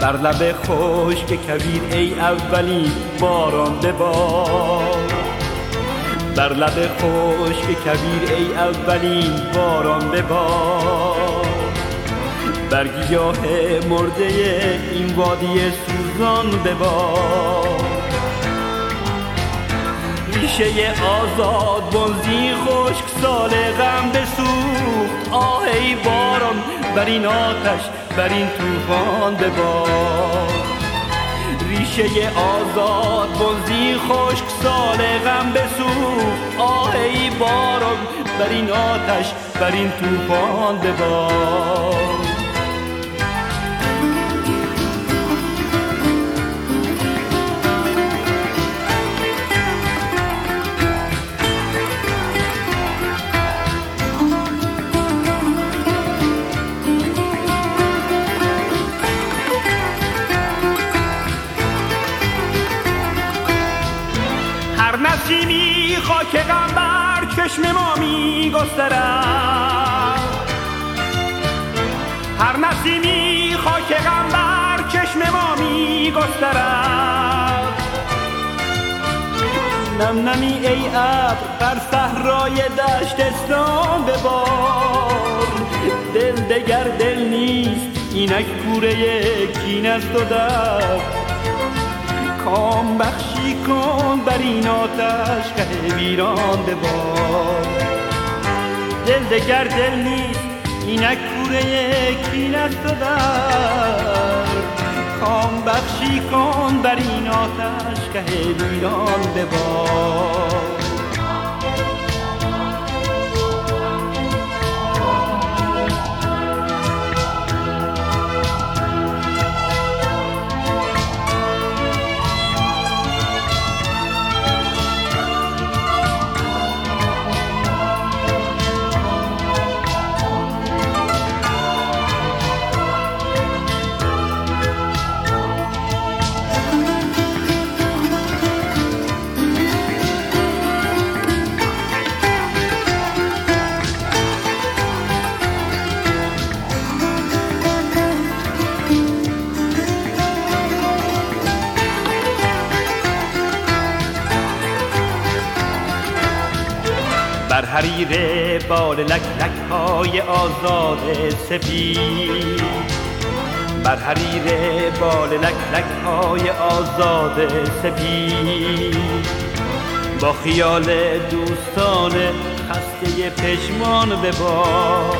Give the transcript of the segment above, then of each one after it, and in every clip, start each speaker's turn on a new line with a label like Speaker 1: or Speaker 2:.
Speaker 1: بر لب خشک کویر ای اولین باران ببار، بر لب خشک کویر ای اولین باران ببار، بر گیاه مرده این وادی سوزان ببار. ریشه آزاد بنزی خشک سال غم بسوخت، آه ای باران بر این آتش بر این طوفان ببار. ریشه آزاد بنزی خشک سال غم بسوخت، آه ای باران بر این آتش بر این طوفان ببار. نسیمی خاک غم بر چشم ما می گسترد، هر نسیمی خاک غم بر چشم ما می گسترد. نم نمی ای ابر بر صحرای دشتستان ببار، دل دگر دل نیست اینک کوره کین است و درد. کام بخشی کن بر این آتش که ویران ببار، دل دگر دل نیست اینک کوره کین است و درد. کام بخشی کن بر این آتش که ویران ببار. بر حریر بال لک لک های آزاد سپید، بر حریر بال لک لک های آزاد سپید، با خیال دوستان خسته پشمان ببار.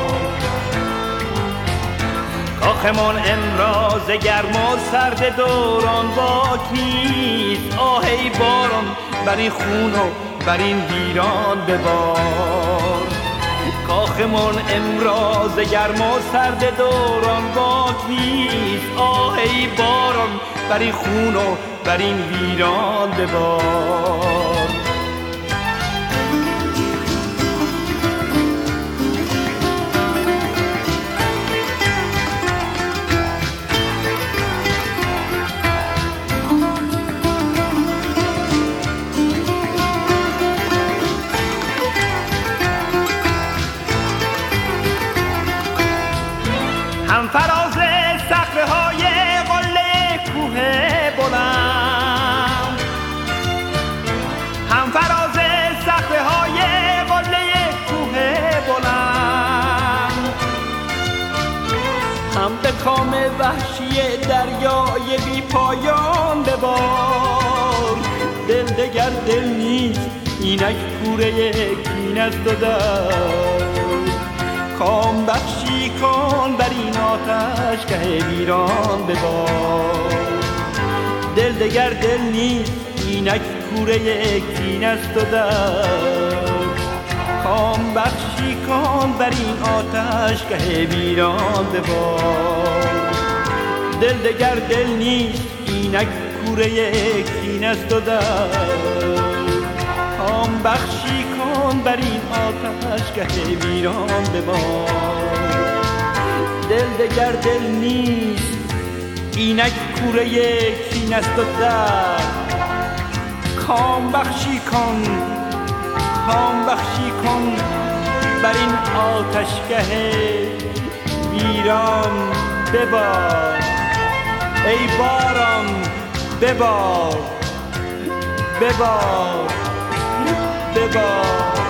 Speaker 1: کاخمان امراض گرم و سرد دوران باک نیست، آه ای باران بر این خون و بر این ویران ببار. کاخمان امراض گرم و سرد دوران باک نیست، آه ای باران بر این خون و بر این ویران ببار. هم فراز صخره های قله کوه بلند، هم فراز صخره های قله کوه بلند، هم به کام وحشی دریای بی پایان ببار. دل دگر دل نیست اینک کوره کین است و درد. کام بخشی کن بر این آتش که ویران ببار، دل دگر دل نیست اینک کوره کین است و درد. کام بخشی کن بر این آتش که ویران ببار، دل دگر دل نیست اینک کوره کین است و درد. کام بخشی کن بر این آتش که ویران ببار، دل دگر دل نیست اینک کوره کین است و درد. کام بخشی کن، کام بخشی کن بر این آتشگه ویران ببار. ای باران ببار ببار ببار